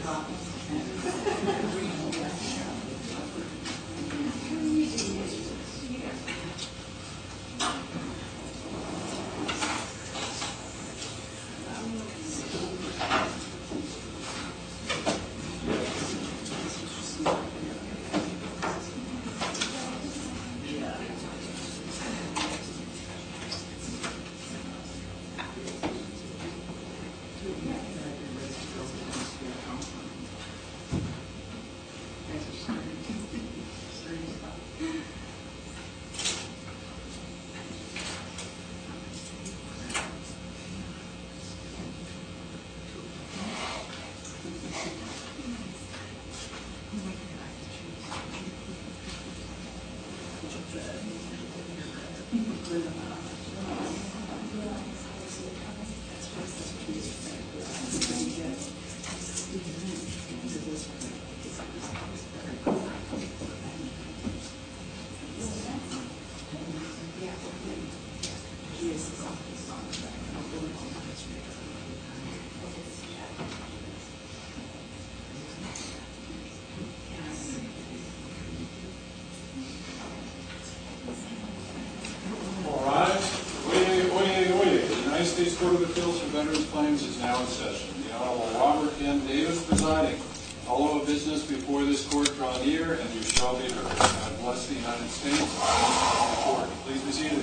States Court of Appeals for Veterans Claims is now in session. The Honorable Robert M. Davis presiding. All of business before this court draw near, and you shall be heard. God bless the United States and the court. Please be seated.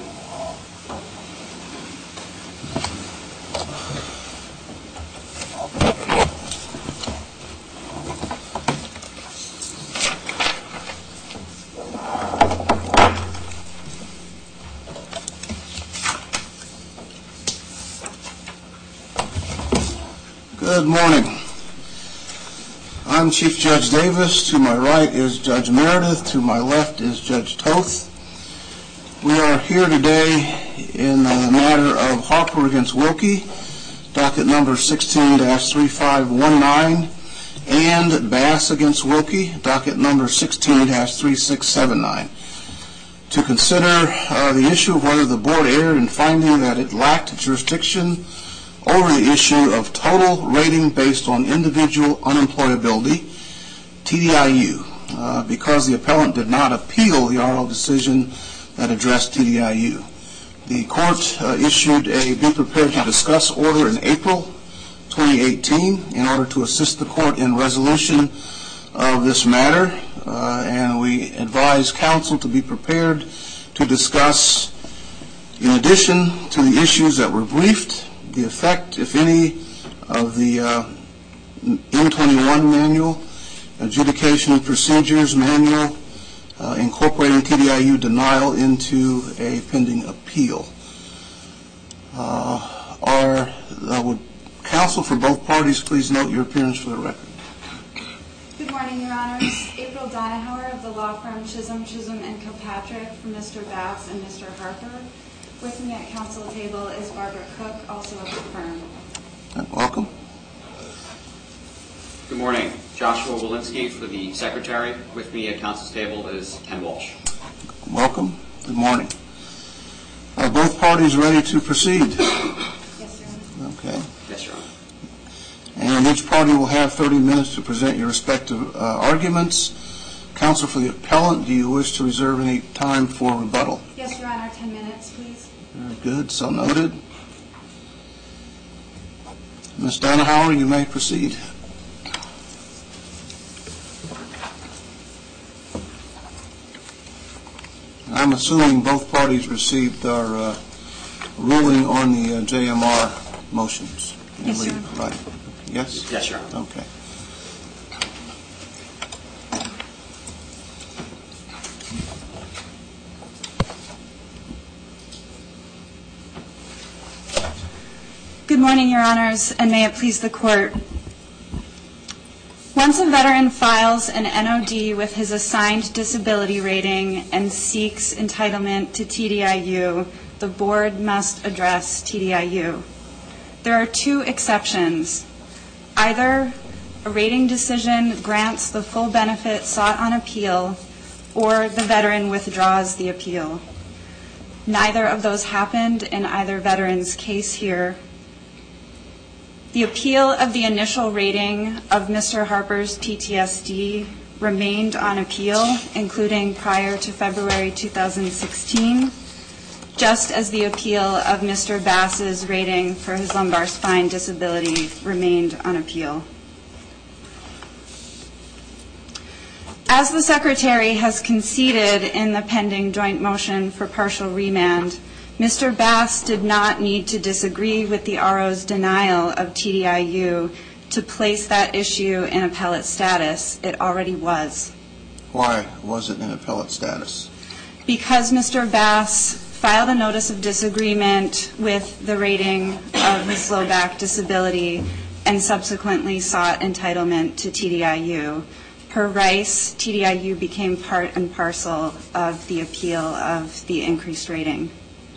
Good morning. I'm Chief Judge Davis. To my right is Judge Meredith. To my left is Judge Toth. We are here today in the matter of Harper against Wilkie, docket number 16-3519, and Bass against Wilkie, docket number 16-3679. To consider the issue of whether the board erred in finding that it lacked jurisdiction over the issue of total rating based on individual unemployability, TDIU, because the appellant did not appeal the oral decision that addressed TDIU. The court issued a be prepared to discuss order in April 2018 in order to assist the court in resolution of this matter, and we advise counsel to be prepared to discuss, in addition to the issues that were briefed, the effect, if any, of the M21 manual, adjudication procedures manual, incorporating TDIU denial into a pending appeal. Would counsel for both parties please note your appearance for the record? Good morning, Your Honors. April Donahauer of the law firm Chisholm, and Kilpatrick for Mr. Bass and Mr. Harper. With me at counsel table is Barbara Cook, also of the firm. Welcome. Good morning. Joshua Walensky for the secretary. With me at counsel's table is Ken Walsh. Welcome. Good morning. Are both parties ready to proceed? Yes, Your Honor. Okay. Yes, Your Honor. And each party will have 30 minutes to present your respective arguments. Counsel for the appellant, do you wish to reserve any time for rebuttal? Yes, Your Honor. 10 minutes, please. Very good. So noted. Ms. Donahauer, you may proceed. I'm assuming both parties received our ruling on the JMR motions. Yes, sir. Right. Yes? Yes, Your Honor. Okay. Good morning, Your Honors, and may it please the Court. Once a veteran files an NOD with his assigned disability rating and seeks entitlement to TDIU, the board must address TDIU. There are two exceptions. Either a rating decision grants the full benefit sought on appeal, or the veteran withdraws the appeal. Neither of those happened in either veteran's case here. The appeal of the initial rating of Mr. Harper's PTSD remained on appeal, including prior to February 2016, just as the appeal of Mr. Bass's rating for his lumbar spine disability remained on appeal. As the Secretary has conceded in the pending joint motion for partial remand, Mr. Bass did not need to disagree with the RO's denial of TDIU to place that issue in appellate status. It already was. Why was it in appellate status? Because Mr. Bass filed a notice of disagreement with the rating of his low back disability and subsequently sought entitlement to TDIU. Per Rice, TDIU became part and parcel of the appeal of the increased rating.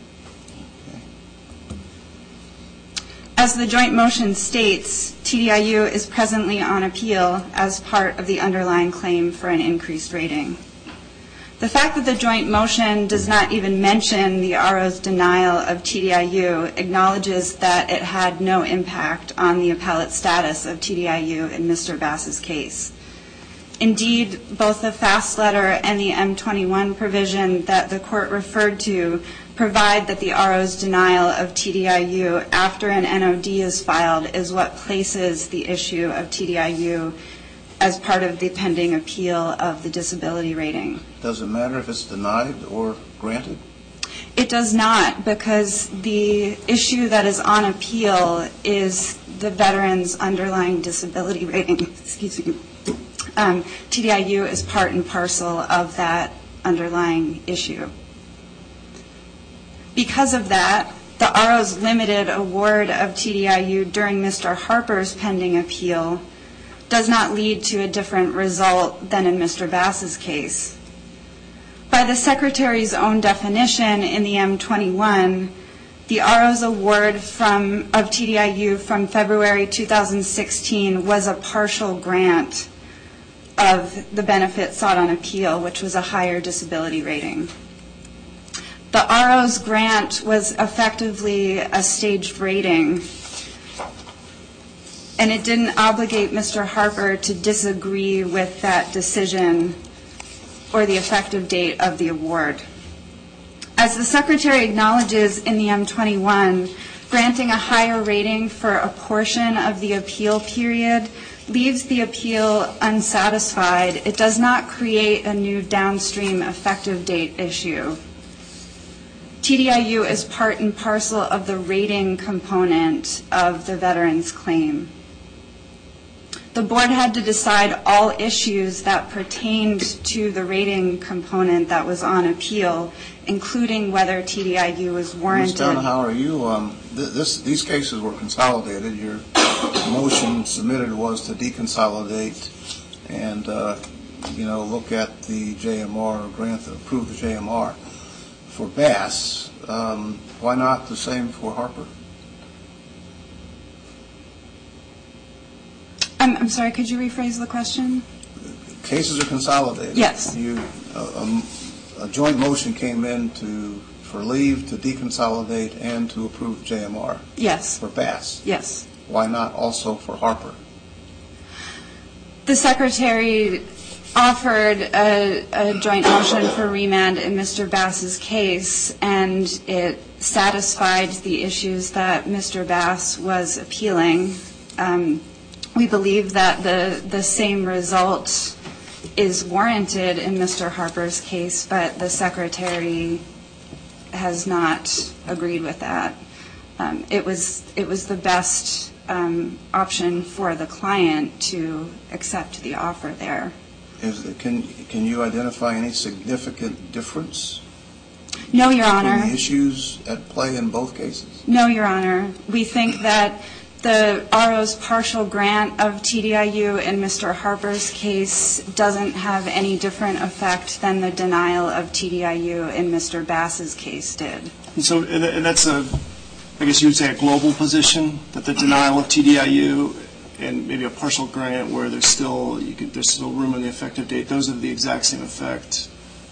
As the joint motion states, TDIU is presently on appeal as part of the underlying claim for an increased rating. The fact that the joint motion does not even mention the RO's denial of TDIU acknowledges that it had no impact on the appellate status of TDIU in Mr. Bass's case. Indeed, both the FAST letter and the M21 provision that the court referred to provide that the RO's denial of TDIU after an NOD is filed is what places the issue of TDIU as part of the pending appeal of the disability rating. Does it matter if it's denied or granted? It does not, because the issue that is on appeal is the veteran's underlying disability rating. Excuse me. TDIU is part and parcel of that underlying issue. Because of that, the RO's limited award of TDIU during Mr. Harper's pending appeal does not lead to a different result than in Mr. Bass's case. By the Secretary's own definition in the M21, the RO's award of TDIU from February 2016 was a partial grant of the benefit sought on appeal, which was a higher disability rating. The RO's grant was effectively a staged rating, and it didn't obligate Mr. Harper to disagree with that decision or the effective date of the award. As the Secretary acknowledges in the M21, granting a higher rating for a portion of the appeal period leaves the appeal unsatisfied. It does not create a new downstream effective date issue. TDIU is part and parcel of the rating component of the veteran's claim. The board had to decide all issues that pertained to the rating component that was on appeal, including whether TDIU was warranted. Ms. Donahower, these cases were consolidated. Your motion submitted was to deconsolidate and look at the JMR or grant approve the JMR. For Bass, why not the same for Harper? I'm sorry, could you rephrase the question? Cases are consolidated. Yes. A joint motion came in for leave to deconsolidate and to approve JMR. Yes. For Bass. Yes. Why not also for Harper? The Secretary offered a joint motion for remand in Mr. Bass's case, and it satisfied the issues that Mr. Bass was appealing. We believe that the same result is warranted in Mr. Harper's case, but the Secretary has not agreed with that. It was the best option for the client to accept the offer there. Can you identify any significant difference? No, Your Honor. In the issues at play in both cases? No, Your Honor. We think that the RO's partial grant of TDIU in Mr. Harper's case doesn't have any different effect than the denial of TDIU in Mr. Bass's case did. And that's I guess you would say a global position, that the denial of TDIU and maybe a partial grant where there's still room on the effective date, those have the exact same effect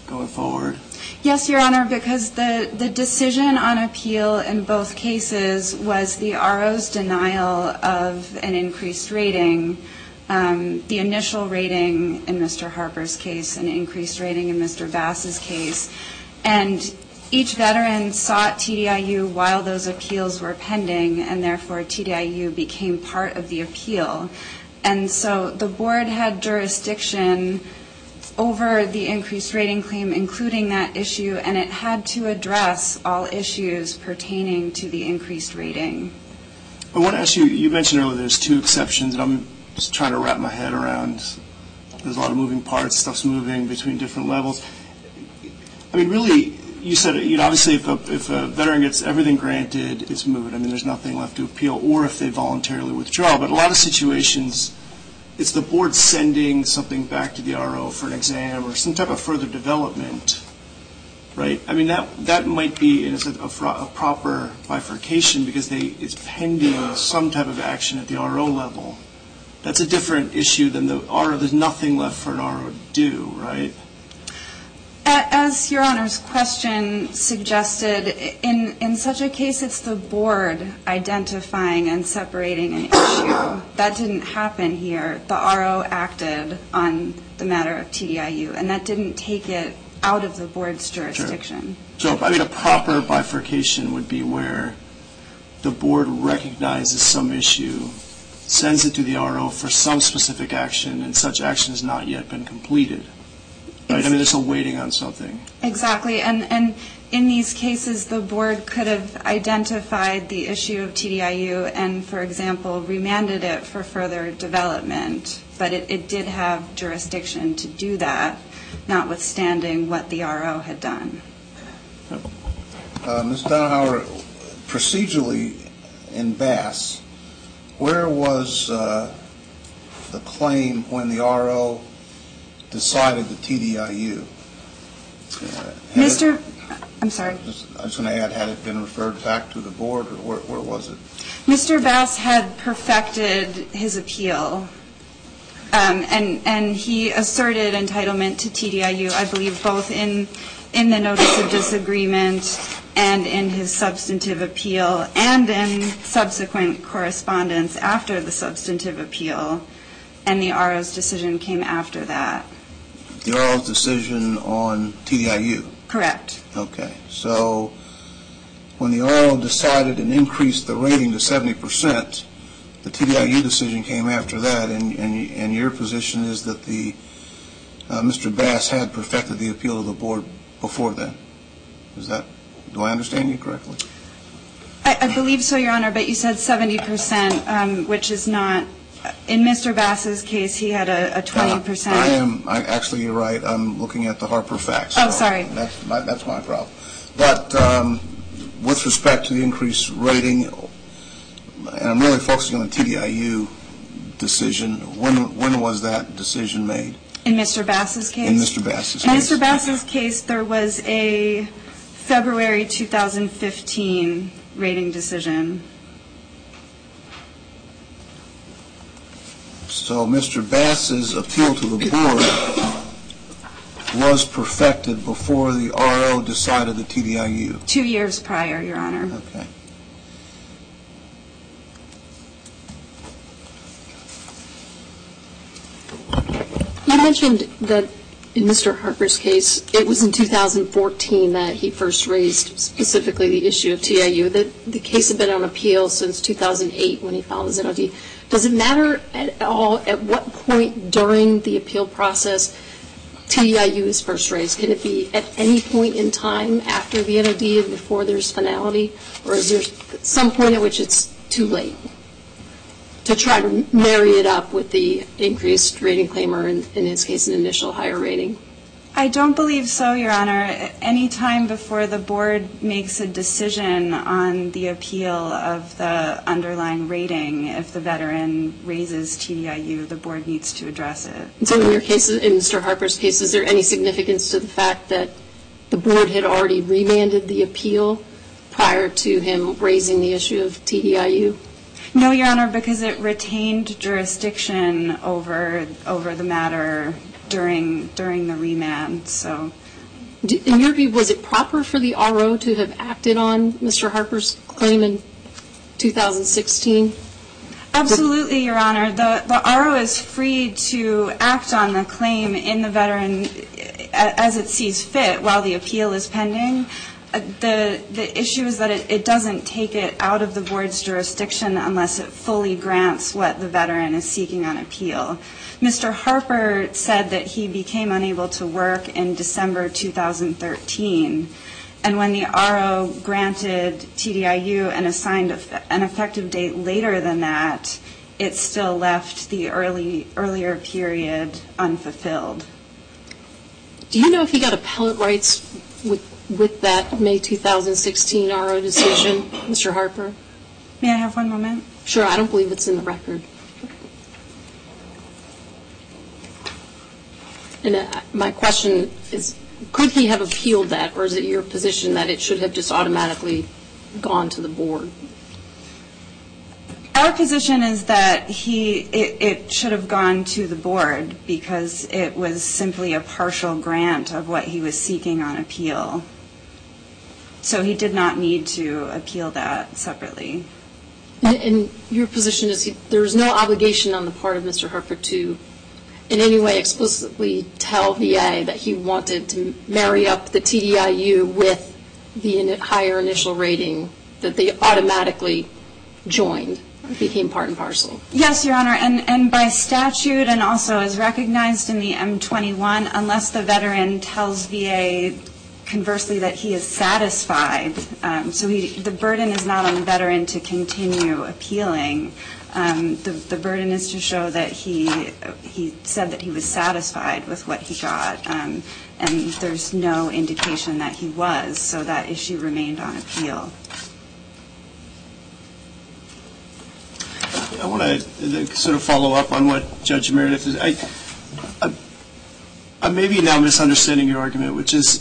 going forward? Yes, Your Honor, because the decision on appeal in both cases was the RO's denial of an increased rating, the initial rating in Mr. Harper's case, an increased rating in Mr. Bass's case. And each veteran sought TDIU while those appeals were pending, and therefore TDIU became part of the appeal. And so the board had jurisdiction over the increased rating claim, including that issue, and it had to address all issues pertaining to the increased rating. I want to ask you, you mentioned earlier there's 2 exceptions, and I'm just trying to wrap my head around. There's a lot of moving parts, stuff's moving between different levels. I mean, really, you said, obviously if a veteran gets everything granted, it's moot. I mean, there's nothing left to appeal, or if they voluntarily withdraw. But a lot of situations, it's the board sending something back to the RO for an exam or some type of further development, right? I mean, that might be a proper bifurcation because it's pending some type of action at the RO level. That's a different issue than the RO. There's nothing left for an RO to do, right? As Your Honor's question suggested, in such a case, it's the board identifying and separating an issue. That didn't happen here. The RO acted on the matter of TDIU, and that didn't take it out of the board's jurisdiction. Sure. So, I mean, a proper bifurcation would be where the board recognizes some issue, sends it to the RO for some specific action, and such action has not yet been completed. Right? I mean, there's a waiting on something. Exactly. And in these cases, the board could have identified the issue of TDIU and, for example, remanded it for further development. But it did have jurisdiction to do that, notwithstanding what the RO had done. Ms. Downhauer, procedurally in Bass, where was the claim when the RO decided the TDIU? I'm sorry. I was going to add, had it been referred back to the board, or where was it? Mr. Bass had perfected his appeal, and he asserted entitlement to TDIU, I believe, both in the notice of disagreement and in his substantive appeal and in subsequent correspondence after the substantive appeal, and the RO's decision came after that. The RO's decision on TDIU? Correct. Okay. So when the RO decided and increased the rating to 70%, the TDIU decision came after that, and your position is that Mr. Bass had perfected the appeal of the board before then. Do I understand you correctly? I believe so, Your Honor, but you said 70%, which is not. In Mr. Bass's case, he had a 20%. Actually, you're right. I'm looking at the Harper facts. Oh, sorry. That's my problem. But with respect to the increased rating, and I'm really focusing on the TDIU decision, when was that decision made? In Mr. Bass's case? In Mr. Bass's case. In Mr. Bass's case, there was a February 2015 rating decision. So Mr. Bass's appeal to the board was perfected before the RO decided the TDIU? 2 years prior, Your Honor. Okay. You mentioned that in Mr. Harper's case, it was in 2014 that he first raised specifically the issue of TDIU. The case had been on appeal since 2008 when he filed his NOD. Does it matter at all at what point during the appeal process TDIU is first raised? Can it be at any point in time after the NOD and before there's finality? Or is there some point at which it's too late to try to marry it up with the increased rating claim or, in his case, an initial higher rating? I don't believe so, Your Honor. Any time before the board makes a decision on the appeal of the underlying rating, if the veteran raises TDIU, the board needs to address it. And so in your case, in Mr. Harper's case, is there any significance to the fact that the board had already remanded the appeal prior to him raising the issue of TDIU? No, Your Honor, because it retained jurisdiction over the matter during the remand. So In your view, was it proper for the RO to have acted on Mr. Harper's claim in 2016? Absolutely, Your Honor. The RO is free to act on the claim in the veteran as it sees fit while the appeal is pending. The issue is that it doesn't take it out of the board's jurisdiction unless it fully grants what the veteran is seeking on appeal. Mr. Harper said that he became unable to work in December 2013, and when the RO granted TDIU and assigned an effective date later than that, it still left the earlier period unfulfilled. Do you know if he got appellate rights with that May 2016 RO decision, Mr. Harper? May I have one moment? Sure, I don't believe it's in the record. And my question is, could he have appealed that, or is it your position that it should have just automatically gone to the board? Our position is that it should have gone to the board because it was simply a partial grant of what he was seeking on appeal. So he did not need to appeal that separately. And your position is there is no obligation on the part of Mr. Harper to in any way explicitly tell VA that he wanted to marry up the TDIU with the higher initial rating, that they automatically joined, became part and parcel? Yes, Your Honor, and by statute and also as recognized in the M21, unless the veteran tells VA conversely that he is satisfied, so the burden is not on the veteran to continue appealing. The burden is to show that he said that he was satisfied with what he got, and there's no indication that he was, so that issue remained on appeal. I want to sort of follow up on what Judge Meredith is. I may be now misunderstanding your argument, which is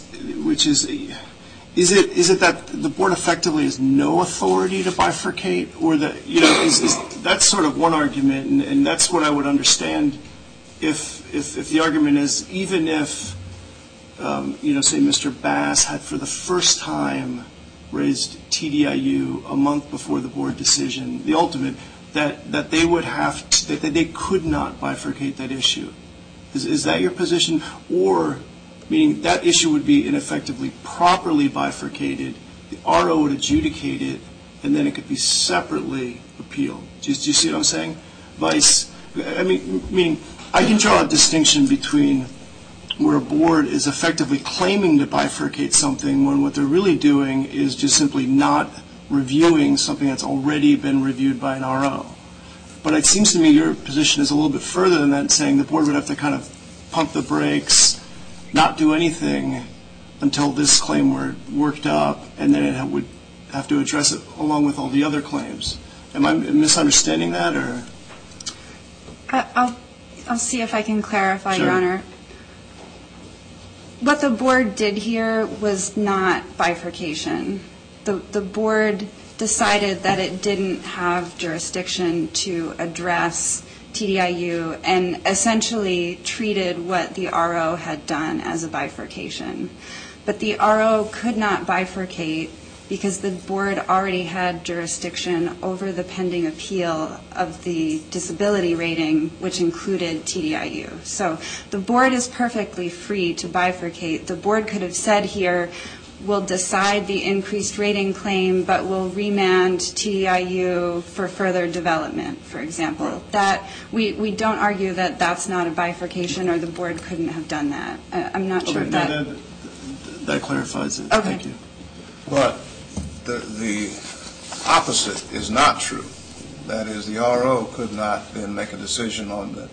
it that the board effectively has no authority to bifurcate, or that that's sort of one argument, and that's what I would understand if the argument is even if say Mr. Bass had for the first time raised TDIU a month before the board decision, the ultimate that they would have that they could not bifurcate that issue. Is that your position, or meaning that issue would be ineffectively properly bifurcated, the RO would adjudicate it, and then it could be separately appealed? Do you see what I'm saying? Meaning I can draw a distinction between where a board is effectively claiming to bifurcate something when what they're really doing is just simply not reviewing something that's already been reviewed by an RO. But it seems to me your position is a little bit further than that, saying the board would have to kind of pump the brakes, not do anything until this claim were worked up, and then it would have to address it along with all the other claims. Am I misunderstanding that, or? I'll see if I can clarify, Sure. Your Honor. What the board did here was not bifurcation. The board decided that it didn't have jurisdiction to address TDIU and essentially treated what the RO had done as a bifurcation. But the RO could not bifurcate because the board already had jurisdiction over the pending appeal of the disability rating, which included TDIU. So the board is perfectly free to bifurcate. The board could have said here, we'll decide the increased rating claim, but we'll remand TDIU for further development, for example. That we don't argue that that's not a bifurcation, or the board couldn't have done that. I'm not sure if that clarifies it. Okay. Thank you. But the opposite is not true. That is, the RO could not then make a decision on the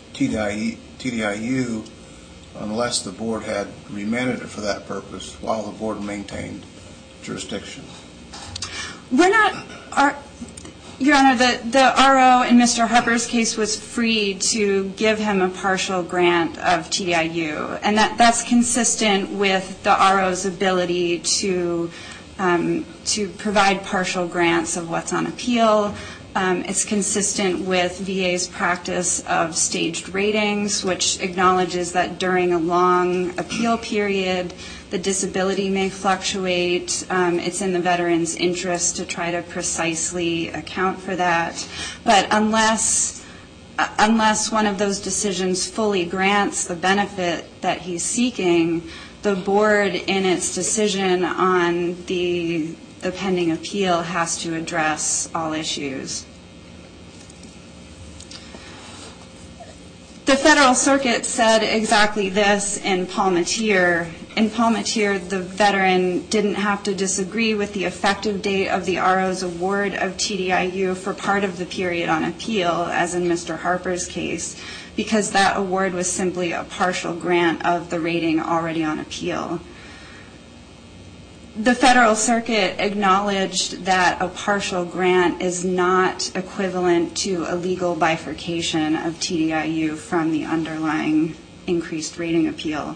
TDIU unless the board had remanded it for that purpose while the board maintained jurisdiction. We're not, Your Honor, the RO in Mr. Harper's case was free to give him a partial grant of TDIU, and that's consistent with the RO's ability to provide partial grants of what's on appeal. It's consistent with VA's practice of staged ratings, which acknowledges that during a long appeal period, The disability may fluctuate. It's in the veteran's interest to try to precisely account for that. But unless one of those decisions fully grants the benefit that he's seeking, the board, in its decision on the pending appeal, has to address all issues. The Federal Circuit said exactly this in Palmatier. In Palmatier, the veteran didn't have to disagree with the effective date of the RO's award of TDIU for part of the period on appeal, as in Mr. Harper's case, because that award was simply a partial grant of the rating already on appeal. The Federal Circuit acknowledged that a partial grant is not equivalent to a legal bifurcation of TDIU from the underlying increased rating appeal.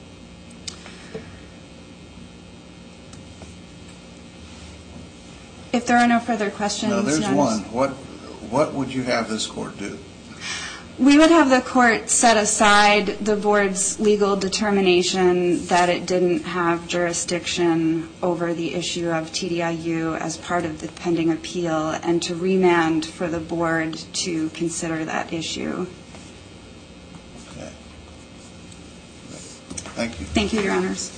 If there are no further questions... No, there's one. What would you have this court do? We would have the court set aside the board's legal determination that it didn't have jurisdiction over the issue of TDIU as part of the pending appeal, and to remand for the board to consider that issue. Okay. Thank you. Thank you, Your Honors.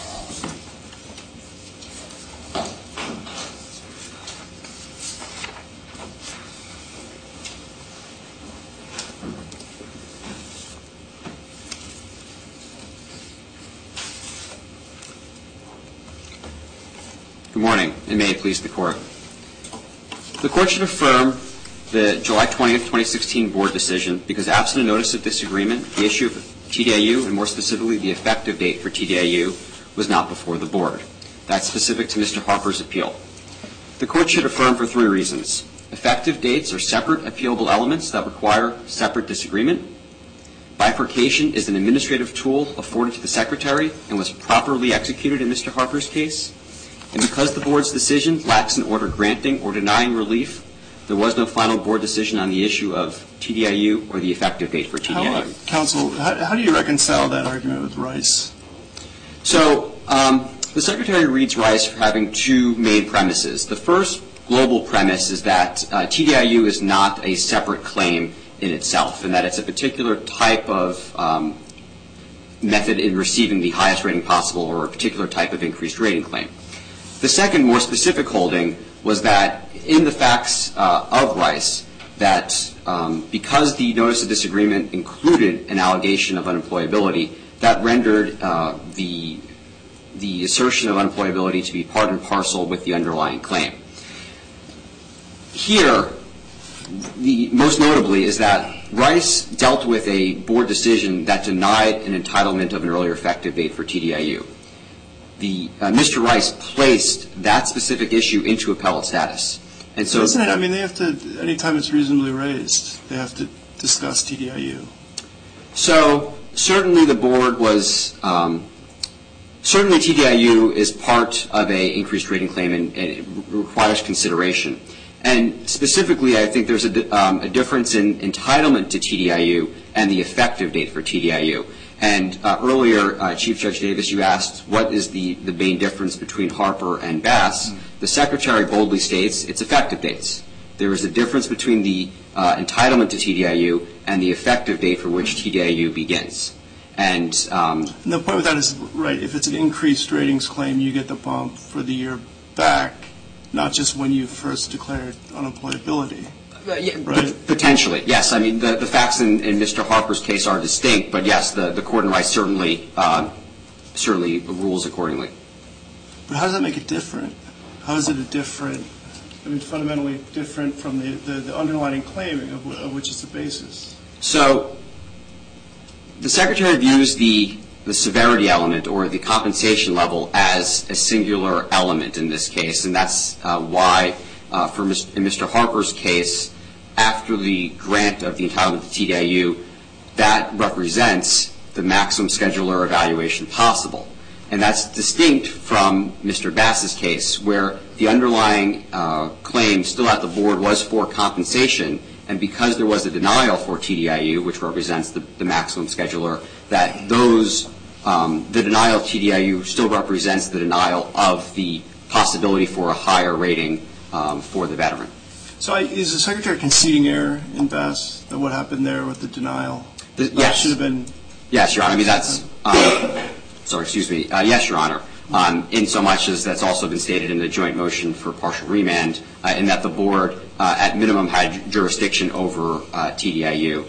Good morning, and may it please the Court. The Court should affirm the July 20th, 2016 board decision because absent a notice of disagreement, the issue of TDIU, and more specifically the effective date for TDIU, was not before the board. That's specific to Mr. Harper's appeal. The Court should affirm for three reasons. Effective dates are separate appealable elements that require separate disagreement. Bifurcation is an administrative tool afforded to the Secretary and was properly executed in Mr. Harper's case. And because the board's decision lacks an order granting or denying relief, there was no final board decision on the issue of TDIU or the effective date for TDIU. Counsel, how do you reconcile that argument with Rice? So the Secretary reads Rice for having two main premises. The first global premise is that TDIU is not a separate claim in itself, and that it's a particular type of method in receiving the highest rating possible or a particular type of increased rating claim. The second, more specific holding was that in the facts of Rice, that because the notice of disagreement included an allegation of unemployability, that rendered the assertion of unemployability to be part and parcel with the underlying claim. Here, most notably, is that Rice dealt with a board decision that denied an entitlement of an earlier effective date for TDIU. Mr. Rice placed that specific issue into appellate status. And so, isn't it? I mean, they have to, anytime it's reasonably raised, they have to discuss TDIU. So certainly the board was, certainly TDIU is part of an increased rating claim and it requires consideration. And specifically, I think there's a difference in entitlement to TDIU and the effective date for TDIU. And earlier, Chief Judge Davis, you asked what is the main difference between Harper and Bass. The Secretary boldly states it's effective dates. There is a difference between the entitlement to TDIU and the effective date for which TDIU begins. And the point with that is, right, if it's an increased ratings claim, you get the bump for the year back, not just when you first declared unemployability. Right. Potentially, yes. I mean, the facts in Mr. Harper's case are distinct, but yes, the court in Rice certainly rules accordingly. But how does that make it different? How is it fundamentally different from the underlying claim of which it's the basis? So the Secretary views the severity element or the compensation level as a singular element in this case, and that's why in Mr. Harper's case, after the grant of the entitlement to TDIU, that represents the maximum scheduler evaluation possible. And that's distinct from Mr. Bass's case, where the underlying claim still at the board was for compensation, and because there was a denial for TDIU, which represents the maximum scheduler, that those the denial of TDIU still represents the denial of the possibility for a higher rating for the veteran. So is the Secretary conceding error in Bass, that what happened there with the denial? Yes. Should have been... Yes, Your Honor. I mean, that's... sorry, excuse me. Yes, Your Honor. In so much as that's also been stated in the joint motion for partial remand, in that the board, at minimum, had jurisdiction over TDIU.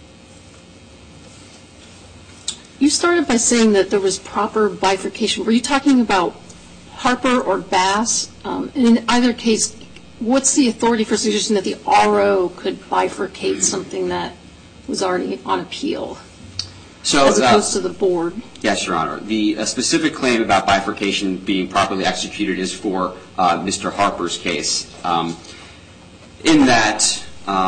You started by saying that there was proper bifurcation. Were you talking about Harper or Bass? In either case, what's the authority for suggesting that the RO could bifurcate something that was already on appeal, as opposed to the board? Yes, Your Honor. The specific claim about bifurcation being properly executed is for Mr. Harper's case. In that,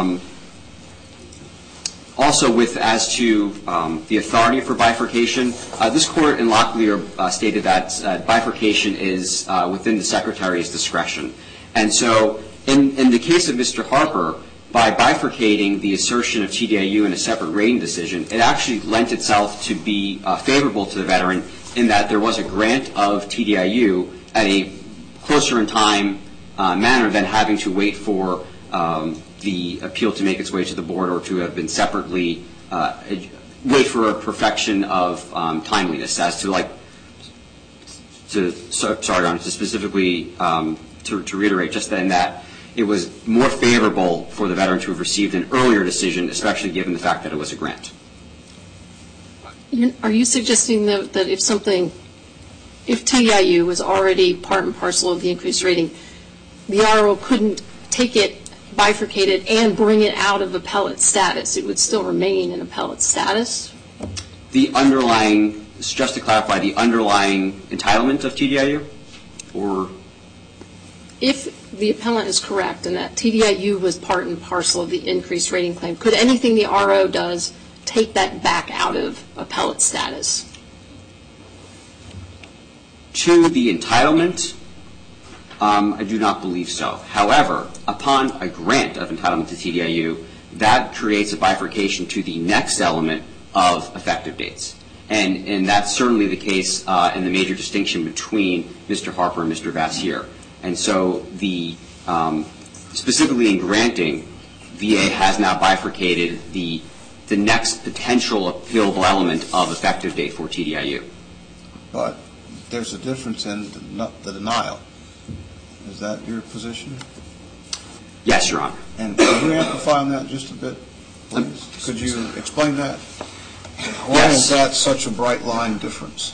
also with as to the authority for bifurcation, this court in Locklear stated that bifurcation is within the Secretary's discretion. And so in the case of Mr. Harper, by bifurcating the assertion of TDIU in a separate rating decision, it actually lent itself to be favorable to the veteran in that there was a grant of TDIU at a closer in time manner than having to wait for the appeal to make its way to the board or to have been separately wait for a perfection of timeliness as to sorry, Your Honor, to specifically to reiterate just then that it was more favorable for the veteran to have received an earlier decision, especially given the fact that it was a grant. Are you suggesting that if TDIU was already part and parcel of the increased rating, the RO couldn't take it, bifurcate it, and bring it out of appellate status? It would still remain in appellate status? The underlying, just to clarify, the underlying entitlement of TDIU? Or? If the appellant is correct and that TDIU was part and parcel of the increased rating claim, could anything the RO does take that back out of appellate status? To the entitlement, I do not believe so. However, upon a grant of entitlement to TDIU, that creates a bifurcation to the next element of effective dates. And that's certainly the case in the major distinction between Mr. Harper and Mr. Vassier. And so specifically in granting, VA has now bifurcated the next potential appealable element of effective date for TDIU. But there's a difference in the denial. Is that your position? Yes, Your Honor. And could you amplify on that just a bit, please? Could you explain that? Why is that such a bright line difference?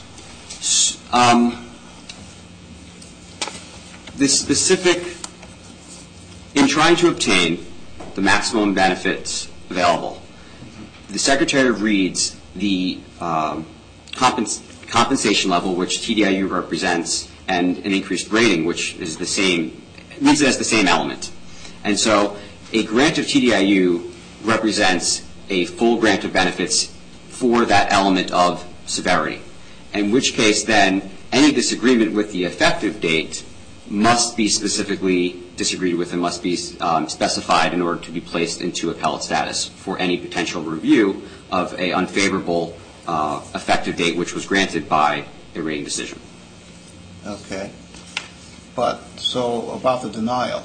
The specific, in trying to obtain the maximum benefits available, the Secretary reads the compensation level, which TDIU represents, and an increased rating, which is the same, reads it as the same element. And so a grant of TDIU represents a full grant of benefits for that element of severity, in which case then any disagreement with the effective date must be specifically disagreed with and must be specified in order to be placed into appellate status for any potential review of an unfavorable effective date which was granted by a rating decision. Okay. But so about the denial,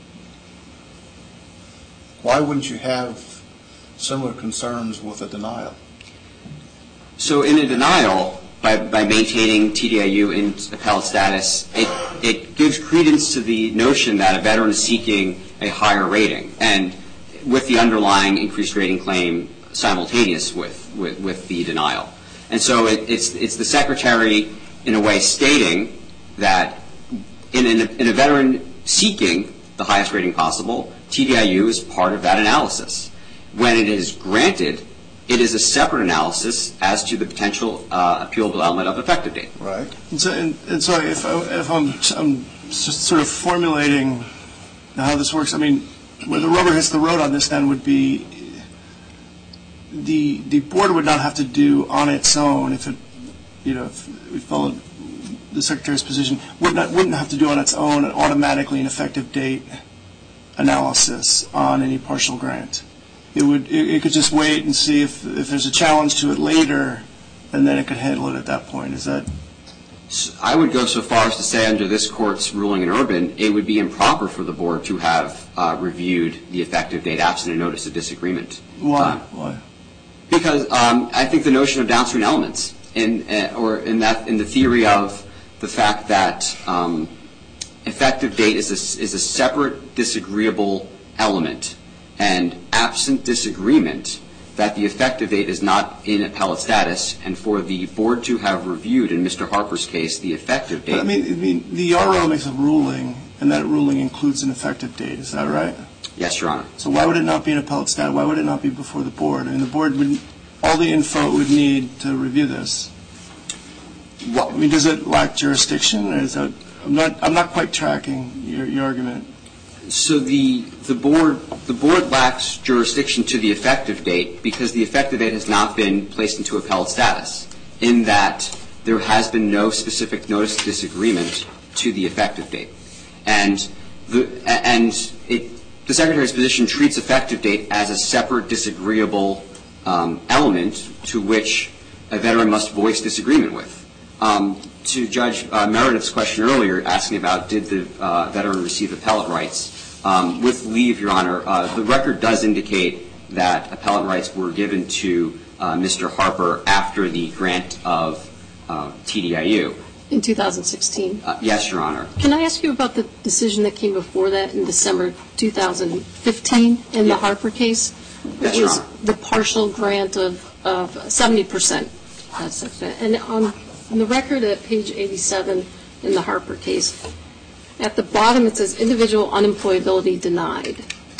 why wouldn't you have similar concerns with a denial? So in a denial, by maintaining TDIU in appellate status, it gives credence to the notion that a veteran is seeking a higher rating, and with the underlying increased rating claim simultaneous with the denial. And so it's the Secretary, in a way, stating that in a veteran seeking the highest rating possible, TDIU is part of that analysis. When it is granted, it is a separate analysis as to the potential appealable element of effective date. Right. And so if I'm just sort of formulating how this works, I mean, where the rubber hits the road on this then would be the board would not have to do on its own if we followed the Secretary's position, wouldn't have to do on its own automatically an effective date analysis on any partial grant. It could just wait and see if there's a challenge to it later, and then it could handle it at that point. Is that? I would go so far as to say under this court's ruling in Urban, it would be improper for the board to have reviewed the effective date absent a notice of disagreement. Why? Why? Because I think the notion of downstream elements in the theory of the fact that effective date is a separate disagreeable element, and absent disagreement that the effective date is not in appellate status, and for the board to have reviewed in Mr. Harper's case the effective date. But I mean, the RO makes a ruling, and that ruling includes an effective date. Is that right? Yes, Your Honor. So why would it not be in appellate status? Why would it not be before the board? I mean, the board would, all the info it would need to review this. I mean, does it lack jurisdiction? Or is that, I'm not quite tracking your argument. So the board lacks jurisdiction to the effective date because the effective date has not been placed into appellate status, in that there has been no specific notice of disagreement to the effective date. And the Secretary's position treats effective date as a separate disagreeable element to which a veteran must voice disagreement with. To Judge Meredith's question earlier, asking about did the veteran receive appellate rights, with leave, Your Honor, the record does indicate that appellate rights were given to Mr. Harper after the grant of TDIU. In 2016? Yes, Your Honor. Can I ask you about the decision that came before that in December 2015 in the Harper case? Yes, Your Honor. It was the partial grant of 70%. And on the record at page 87 in the Harper case, at the bottom it says individual unemployability denied.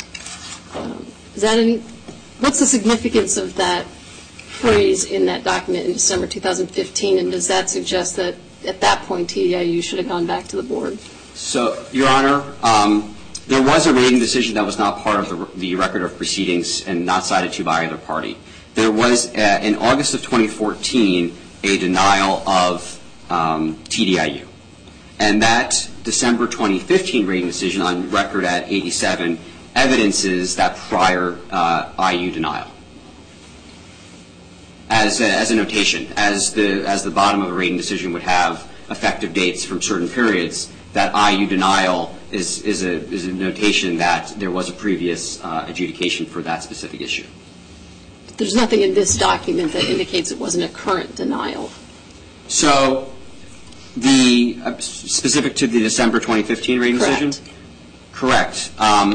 What's the significance of that phrase in that document in December 2015, and does that suggest that at that point TDIU should have gone back to the board? So, Your Honor, there was a rating decision that was not part of the record of proceedings and not cited to by either party. There was, in August of 2014, a denial of TDIU. And that December 2015 rating decision on record at 87 evidences that prior IU denial. As a notation, as the bottom of a rating decision would have effective dates from certain periods, that IU denial is a notation that there was a previous adjudication for that specific issue. There's nothing in this document that indicates it wasn't a current denial. So, specific to the December 2015 rating decision? Correct.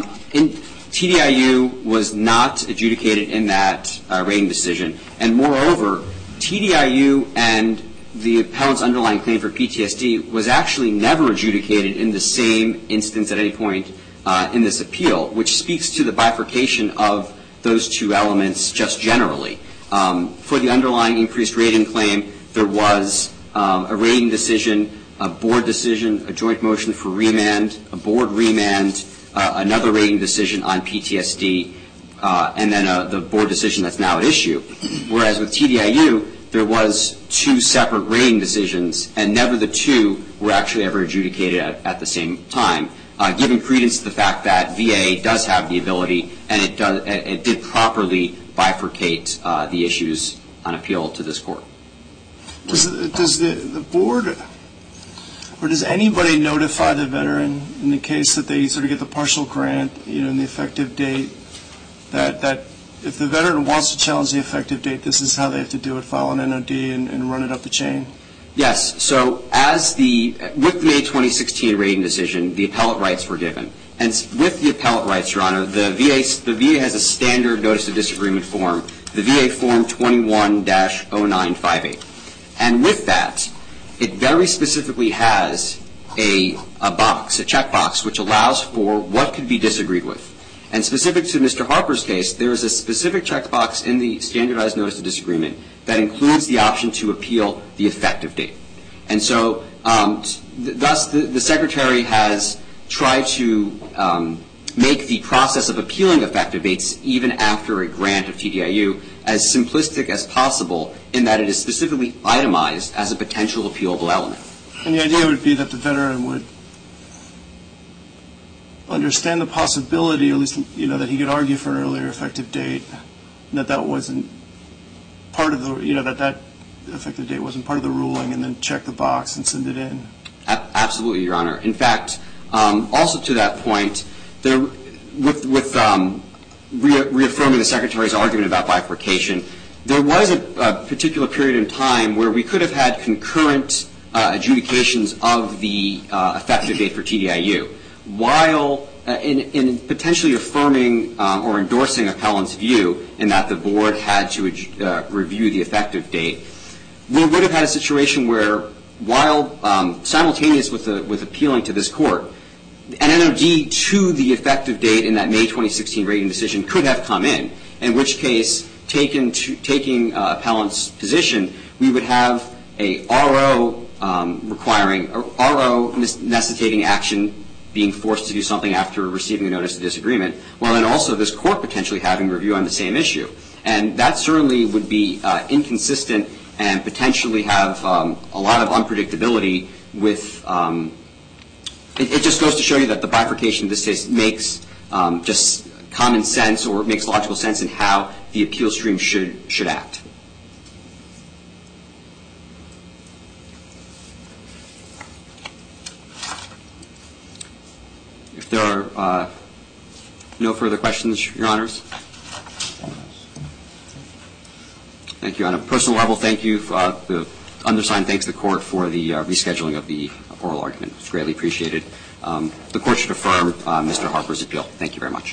TDIU was not adjudicated in that rating decision. And moreover, TDIU and the appellant's underlying claim for PTSD was actually never adjudicated in the same instance at any point in this appeal, which speaks to the bifurcation of those two elements just generally. For the underlying increased rating claim, there was a rating decision, a board decision, a joint motion for remand, a board remand, another rating decision on PTSD, and then the board decision that's now at issue. Whereas with TDIU, there was two separate rating decisions, and never the two were actually ever adjudicated at the same time, giving credence to the fact that VA does have the ability, and it did properly bifurcate the issues on appeal to this court. Does the board, or does anybody notify the veteran in the case that they sort of get the partial grant, in the effective date, that if the veteran wants to challenge the effective date, this is how they have to do it, file an NOD and run it up the chain? Yes. So with the May 2016 rating decision, the appellate rights were given. And with the appellate rights, Your Honor, the VA has a standard notice of disagreement form, the VA form 21-0958. And with that, it very specifically has a checkbox, which allows for what could be disagreed with. And specific to Mr. Harper's case, there is a specific checkbox in the standardized notice of disagreement that includes the option to appeal the effective date. And so, thus, the Secretary has tried to make the process of appealing effective dates, even after a grant of TDIU, as simplistic as possible, in that it is specifically itemized as a potential appealable element. And the idea would be that the veteran would understand the possibility, or at least, that he could argue for an earlier effective date, and that wasn't part of the, that the effective date wasn't part of the ruling, and then check the box and send it in? Absolutely, Your Honor. In fact, also to that point, reaffirming the Secretary's argument about bifurcation, there was a particular period in time where we could have had concurrent adjudications of the effective date for TDIU, while in potentially affirming or endorsing appellant's view in that the board had to review the effective date. We would have had a situation where, while simultaneous with appealing to this court, an NOD to the effective date in that May 2016 rating decision could have come in which case, taking appellant's position, we would have a RO necessitating action being forced to do something after receiving a notice of disagreement, while then also this court potentially having review on the same issue. And that certainly would be inconsistent and potentially have a lot of unpredictability with it just goes to show you that the bifurcation in this case makes just common sense or makes logical sense in how the appeal stream should act. If there are no further questions, Your Honors. Thank you. On a personal level, thank you. The undersigned thanks the Court for the rescheduling of the oral argument. It's greatly appreciated. The Court should affirm Mr. Harper's appeal. Thank you very much.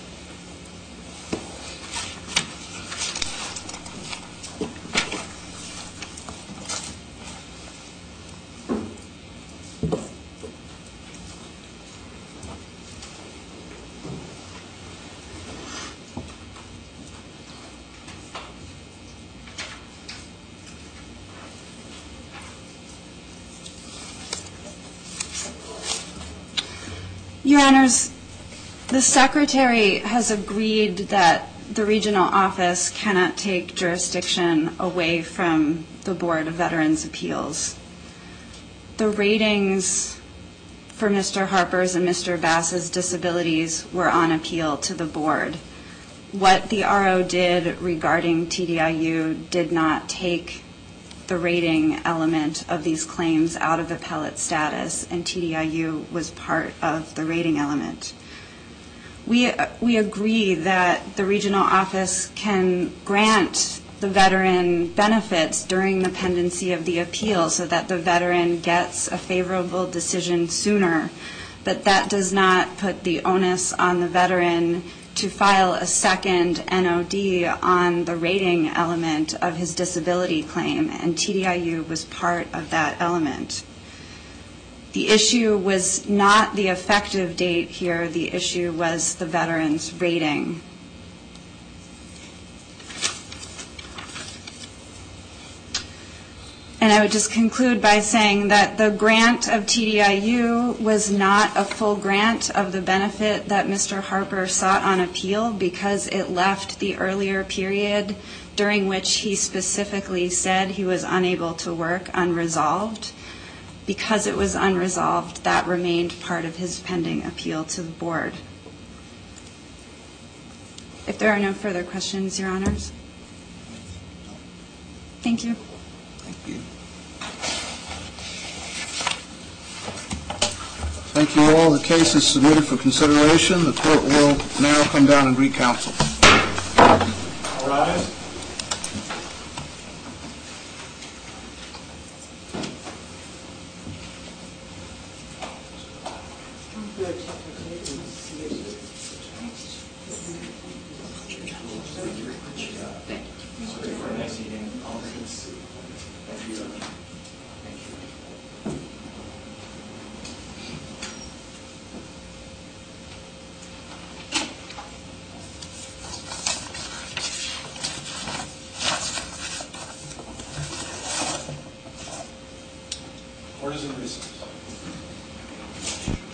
Your Honors, the Secretary has agreed that the regional office cannot take jurisdiction away from the Board of Veterans' Appeals. The ratings for Mr. Harper's and Mr. Bass's disabilities were on appeal to the Board. What the RO did regarding TDIU did not take the rating element of these claims out of appellate status, and TDIU was part of the rating element. We agree that the regional office can grant the veteran benefits during the pendency of the appeal so that the veteran gets a favorable decision sooner, but that does not put the onus on the veteran to file a second NOD on the rating element of his disability claim, and TDIU was part of that element. The issue was not the effective date here. The issue was the veteran's rating. And I would just conclude by saying that the grant of TDIU was not a full grant of the benefit that Mr. Harper sought on appeal because it left the earlier period during which he specifically said he was unable to work unresolved. Because it was unresolved, that remained part of his pending appeal to the Board. If there are no further questions, Your Honors. Thank you. Thank you. Thank you all. The case is submitted for consideration. The Court will now come down and recounsel. All rise. Court is in recess.